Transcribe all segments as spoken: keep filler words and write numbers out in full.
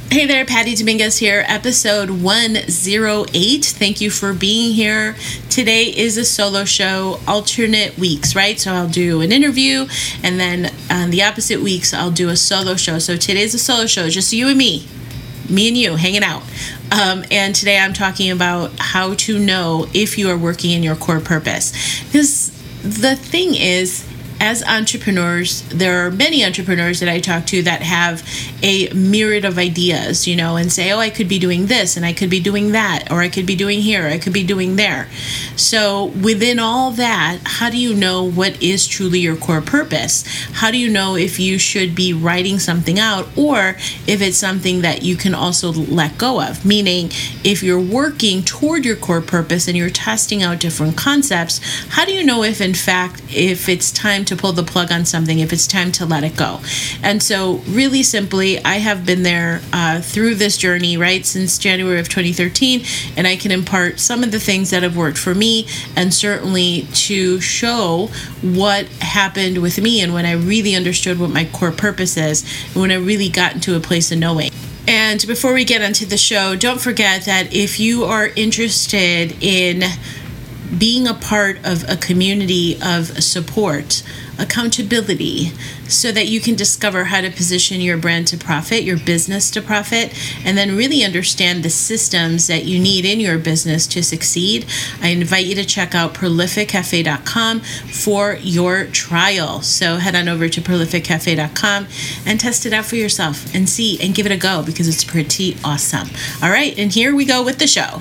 Hey there, Patty Dominguez here, episode one oh eight. Thank you for being here. Today is a solo show, alternate weeks, right? So I'll do an interview, and then on the opposite weeks, I'll do a solo show. So today's a solo show, just you and me, me and you hanging out. Um, and today I'm talking about how to know if you are working in your core purpose. Because the thing is, as entrepreneurs, there are many entrepreneurs that I talk to that have a myriad of ideas, you know, and say, oh, I could be doing this and I could be doing that, or I could be doing here, I could be doing there. So within all that, how do you know what is truly your core purpose? How do you know if you should be writing something out or if it's something that you can also let go of? Meaning, if you're working toward your core purpose and you're testing out different concepts, how do you know if in fact, if it's time to pull the plug on something, if it's time to let it go? And so really simply, I have been there uh, through this journey, right, since January of twenty thirteen, and I can impart some of the things that have worked for me and certainly to show what happened with me and when I really understood what my core purpose is and when I really got into a place of knowing. And before we get into the show, don't forget that if you are interested in being a part of a community of support, accountability, so that you can discover how to position your brand to profit, your business to profit, and then really understand the systems that you need in your business to succeed, I invite you to check out prolific cafe dot com for your trial. So head on over to prolific cafe dot com and test it out for yourself and see and give it a go because it's pretty awesome. All right, and here we go with the show.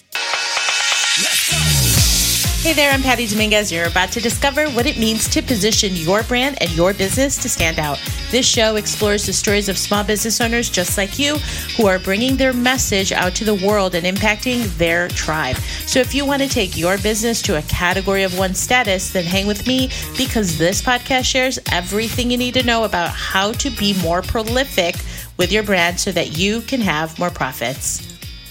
Hey there, I'm Patty Dominguez. You're about to discover what it means to position your brand and your business to stand out. This show explores the stories of small business owners just like you who are bringing their message out to the world and impacting their tribe. So if you want to take your business to a category of one status, then hang with me because this podcast shares everything you need to know about how to be more prolific with your brand so that you can have more profits.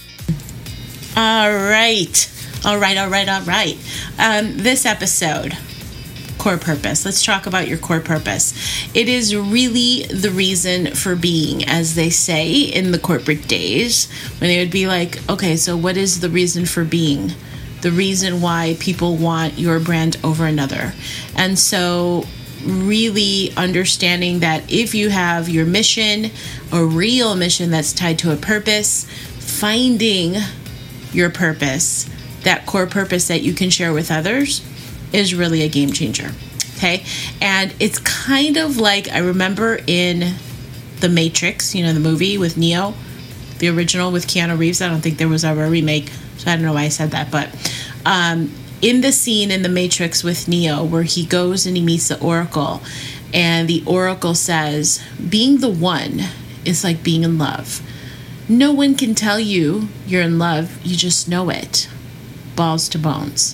All right. All right, all right, all right. Um, this episode, core purpose. Let's talk about your core purpose. It is really the reason for being, as they say in the corporate days, when they would be like, okay, so what is the reason for being? The reason why people want your brand over another. And so really understanding that if you have your mission, a real mission that's tied to a purpose, finding your purpose, that core purpose that you can share with others is really a game changer. Okay. And it's kind of like, I remember in The Matrix, you know, the movie with Neo, the original with Keanu Reeves. I don't think there was ever a remake, so I don't know why I said that. But um, in the scene in The Matrix with Neo, where he goes and he meets the Oracle, and the Oracle says, being the one is like being in love. No one can tell you you're in love. You just know it. Balls to bones.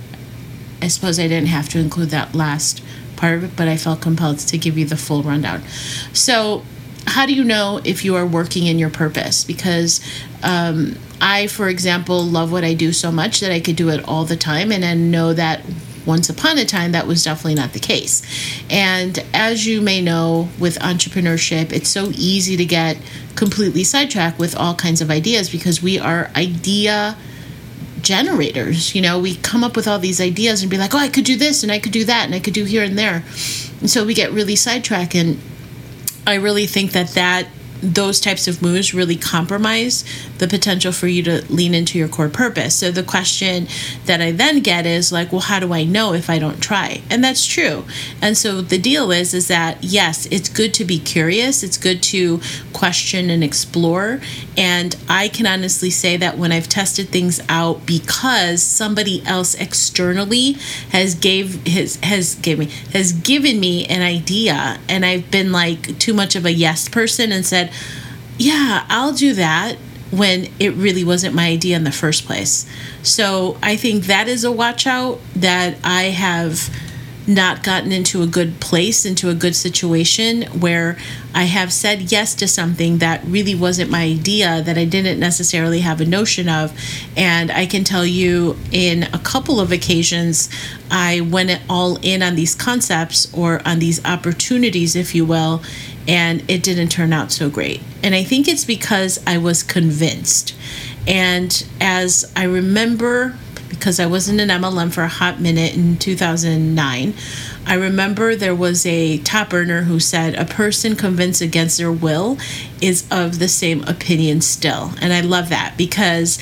I suppose I didn't have to include that last part of it, but I felt compelled to give you the full rundown. So how do you know if you are working in your purpose? Because um, I, for example, love what I do so much that I could do it all the time, and I know that once upon a time, that was definitely not the case. And as you may know, with entrepreneurship, it's so easy to get completely sidetracked with all kinds of ideas because we are idea generators. You know, we come up with all these ideas and be like, oh, I could do this and I could do that and I could do here and there. And so we get really sidetracked. And I really think that that those types of moves really compromise the potential for you to lean into your core purpose. So the question that I then get is like, well, how do I know if I don't try? And that's true. And so the deal is, is that yes, it's good to be curious. It's good to question and explore. And I can honestly say that when I've tested things out because somebody else externally has gave his has gave me has given me an idea, and I've been like too much of a yes person and said, yeah, I'll do that, when it really wasn't my idea in the first place. So I think that is a watch out, that I have not gotten into a good place, into a good situation where I have said yes to something that really wasn't my idea, that I didn't necessarily have a notion of. And I can tell you in a couple of occasions, I went all in on these concepts or on these opportunities, if you will, and it didn't turn out so great. And I think it's because I was convinced. And as I remember, because I was in an M L M for a hot minute in two thousand nine, I remember there was a top earner who said, a person convinced against their will is of the same opinion still. And I love that, because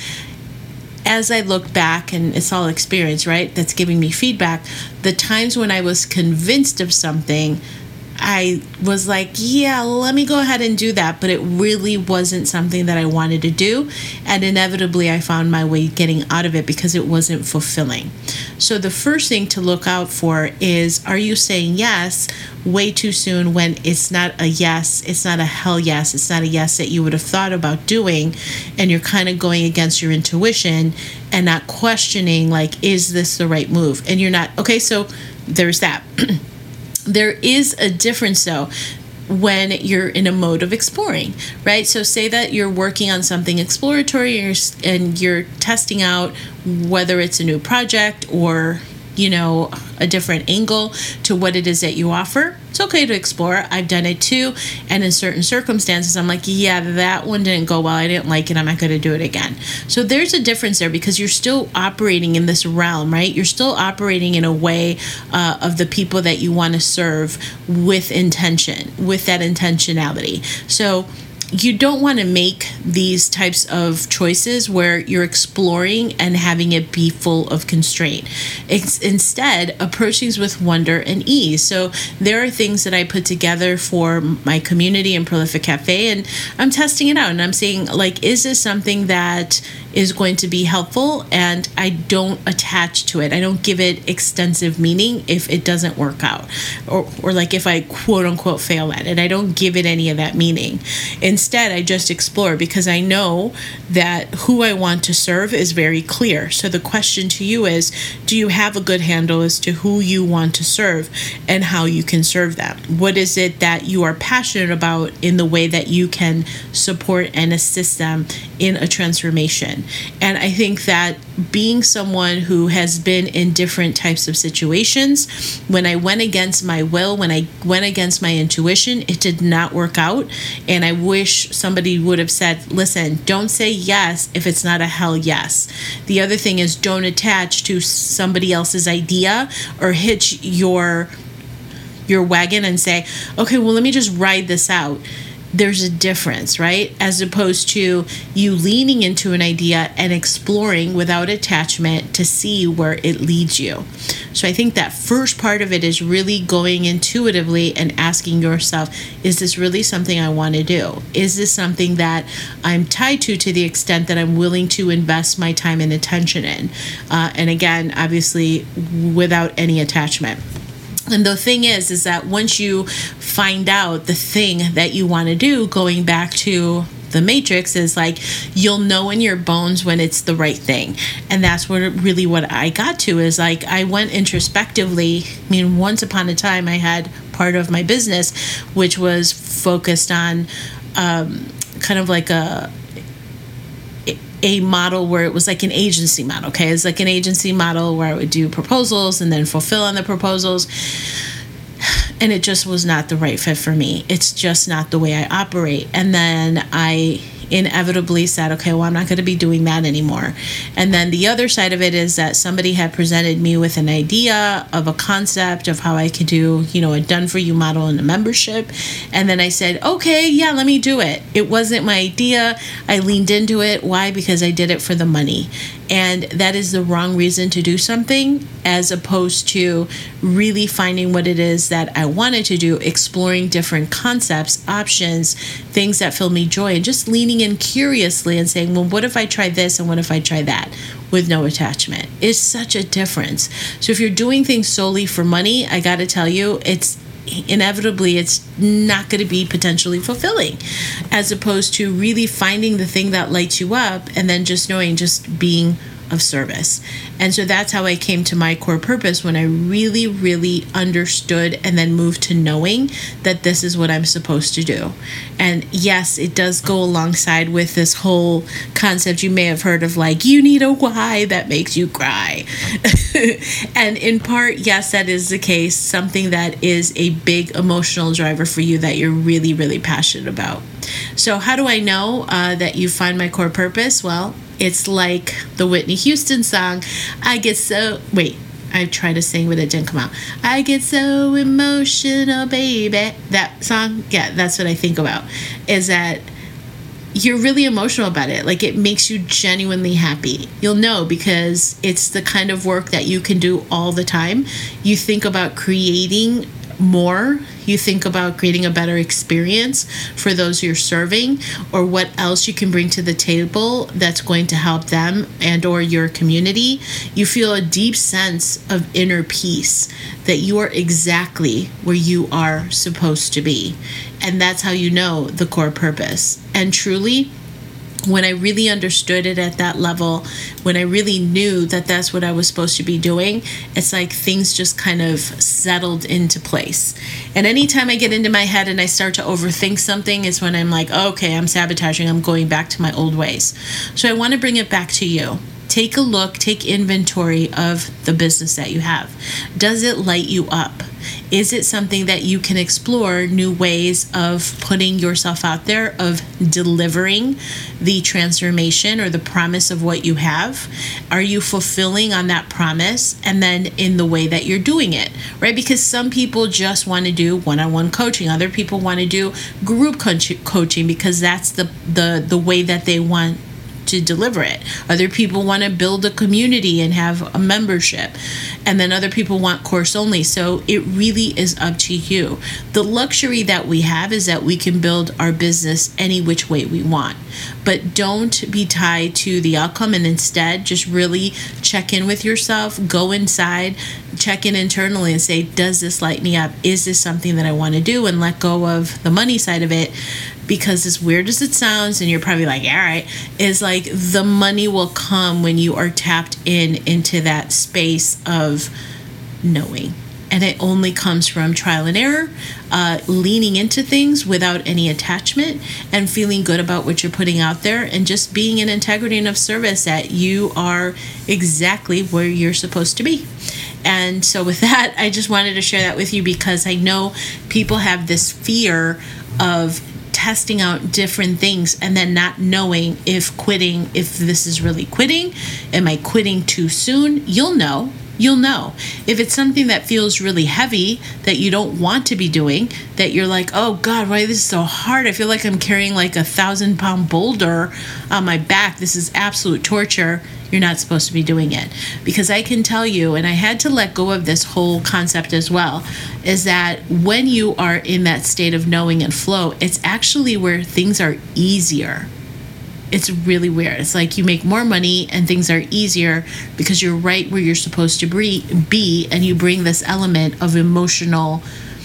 as I look back, and it's all experience, right, that's giving me feedback, the times when I was convinced of something, I was like, yeah, let me go ahead and do that. But it really wasn't something that I wanted to do. And inevitably, I found my way getting out of it because it wasn't fulfilling. So the first thing to look out for is, are you saying yes way too soon when it's not a yes? It's not a hell yes. It's not a yes that you would have thought about doing. And you're kind of going against your intuition and not questioning, like, is this the right move? And you're not, okay, so there's that. There is a difference, though, when you're in a mode of exploring, right? So say that you're working on something exploratory and you're, and you're testing out whether it's a new project or, you know, a different angle to what it is that you offer. It's okay to explore. I've done it too. And in certain circumstances, I'm like, yeah, that one didn't go well. I didn't like it. I'm not going to do it again. So there's a difference there, because you're still operating in this realm, right? You're still operating in a way uh, of the people that you want to serve with intention, with that intentionality. So you don't want to make these types of choices where you're exploring and having it be full of constraint. It's instead approach things with wonder and ease. So there are things that I put together for my community in Prolific Cafe, and I'm testing it out and I'm saying, like, is this something that is going to be helpful? And I don't attach to it. I don't give it extensive meaning if it doesn't work out, or, or like if I quote unquote fail at it. I don't give it any of that meaning. Instead, I just explore, because I know that who I want to serve is very clear. So the question to you is, do you have a good handle as to who you want to serve and how you can serve them? What is it that you are passionate about in the way that you can support and assist them in a transformation? And I think that being someone who has been in different types of situations, when I went against my will, when I went against my intuition, it did not work out. And I wish somebody would have said, listen, don't say yes if it's not a hell yes. The other thing is, don't attach to somebody else's idea or hitch your your wagon and say, okay, well, let me just ride this out. There's a difference, right? As opposed to you leaning into an idea and exploring without attachment to see where it leads you. So I think that first part of it is really going intuitively and asking yourself, is this really something I want to do? Is this something that I'm tied to to the extent that I'm willing to invest my time and attention in? Uh, and again, obviously, without any attachment. And the thing is, is that once you find out the thing that you want to do, going back to the matrix, is like, you'll know in your bones when it's the right thing. And that's what really what I got to is like, I went introspectively. I mean, once upon a time, I had part of my business, which was focused on um, kind of like a, a model where it was like an agency model. Okay. It's like an agency model where I would do proposals and then fulfill on the proposals. And it just was not the right fit for me. It's just not the way I operate. And then I inevitably said, okay, well, I'm not going to be doing that anymore. And then the other side of it is that somebody had presented me with an idea of a concept of how I could do, you know, a done for you model in a membership. And then I said, okay, yeah, let me do it. It wasn't my idea. I leaned into it. Why? Because I did it for the money. And that is the wrong reason to do something, as opposed to really finding what it is that I wanted to do, exploring different concepts, options, things that fill me joy, and just leaning in curiously and saying, well, what if I try this and what if I try that, with no attachment? It's such a difference. So if you're doing things solely for money, I got to tell you, it's inevitably it's not going to be potentially fulfilling, as opposed to really finding the thing that lights you up and then just knowing, just being of service. And so that's how I came to my core purpose, when I really, really understood and then moved to knowing that this is what I'm supposed to do. And yes, it does go alongside with this whole concept you may have heard of, like, you need a why that makes you cry. And in part, yes, that is the case. Something that is a big emotional driver for you that you're really, really passionate about. So how do I know uh, that you find my core purpose? Well, it's like the Whitney Houston song, I get so, wait, I tried to sing, but it didn't come out. I get so emotional, baby. That song, yeah, that's what I think about, is that you're really emotional about it. Like, it makes you genuinely happy. You'll know, because it's the kind of work that you can do all the time. You think about creating more. You think about creating a better experience for those you're serving, or what else you can bring to the table that's going to help them and or your community. You feel a deep sense of inner peace that you are exactly where you are supposed to be. And that's how you know the core purpose. And truly, when I really understood it at that level, when I really knew that that's what I was supposed to be doing, it's like things just kind of settled into place. And anytime I get into my head and I start to overthink something, is when I'm like, okay, I'm sabotaging, I'm going back to my old ways. So I want to bring it back to you. Take a look, take inventory of the business that you have. Does it light you up? Is it something that you can explore new ways of putting yourself out there, of delivering the transformation or the promise of what you have? Are you fulfilling on that promise, and then in the way that you're doing it, right? Because some people just want to do one-on-one coaching. Other people want to do group coaching because that's the, the, the way that they want to deliver it. Other people want to build a community and have a membership, and then other people want course only. So it really is up to you. The luxury that we have is that we can build our business any which way we want, but don't be tied to the outcome, and instead just really check in with yourself, go inside, check in internally and say, does this light me up? Is this something that I want to do? And let go of the money side of it. Because as weird as it sounds, and you're probably like, all right, is like the money will come when you are tapped in into that space of knowing. And it only comes from trial and error, uh, leaning into things without any attachment, and feeling good about what you're putting out there, and just being in integrity and of service that you are exactly where you're supposed to be. And so with that, I just wanted to share that with you, because I know people have this fear of testing out different things and then not knowing if quitting, if this is really quitting. Am I quitting too soon? You'll know. You'll know. If it's something that feels really heavy that you don't want to be doing, that you're like, oh God, why this is so hard? I feel like I'm carrying like a thousand pound boulder on my back. This is absolute torture. You're not supposed to be doing it. Because I can tell you, and I had to let go of this whole concept as well, is that when you are in that state of knowing and flow, it's actually where things are easier. It's really weird. It's like you make more money and things are easier because you're right where you're supposed to be, and you bring this element of emotional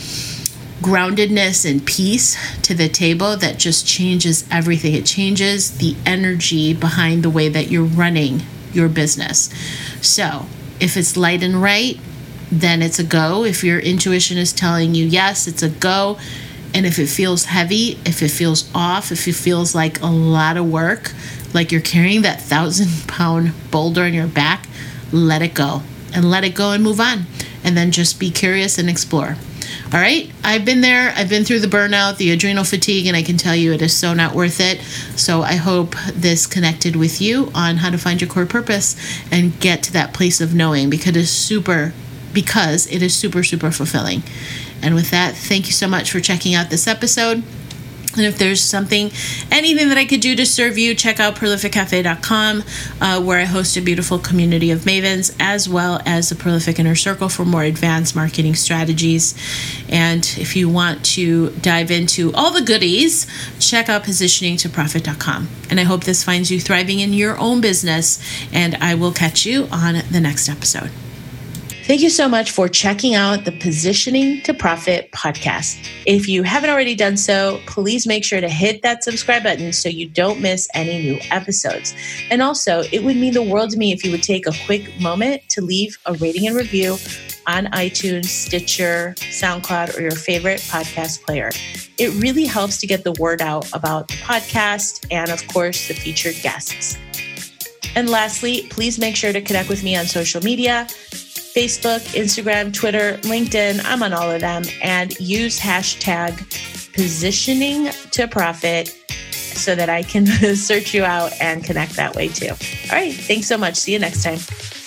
groundedness and peace to the table that just changes everything. It changes the energy behind the way that you're running your business. So if it's light and right, then it's a go. If your intuition is telling you yes, it's a go. And if it feels heavy, if it feels off, if it feels like a lot of work, like you're carrying that thousand pound boulder on your back, let it go and let it go and move on. And then just be curious and explore. All right. I've been there. I've been through the burnout, the adrenal fatigue, and I can tell you it is so not worth it. So I hope this connected with you on how to find your core purpose and get to that place of knowing, because it is super, because it is super, super fulfilling. And with that, thank you so much for checking out this episode. And if there's something, anything that I could do to serve you, check out prolific cafe dot com, uh, where I host a beautiful community of mavens, as well as the Prolific Inner Circle for more advanced marketing strategies. And if you want to dive into all the goodies, check out positioning to profit dot com. And I hope this finds you thriving in your own business, and I will catch you on the next episode. Thank you so much for checking out the Positioning to Profit podcast. If you haven't already done so, please make sure to hit that subscribe button so you don't miss any new episodes. And also, it would mean the world to me if you would take a quick moment to leave a rating and review on iTunes, Stitcher, SoundCloud, or your favorite podcast player. It really helps to get the word out about the podcast and, of course, the featured guests. And lastly, please make sure to connect with me on social media. Facebook, Instagram, Twitter, LinkedIn, I'm on all of them, and use hashtag positioning to profit so that I can search you out and connect that way too. All right. Thanks so much. See you next time.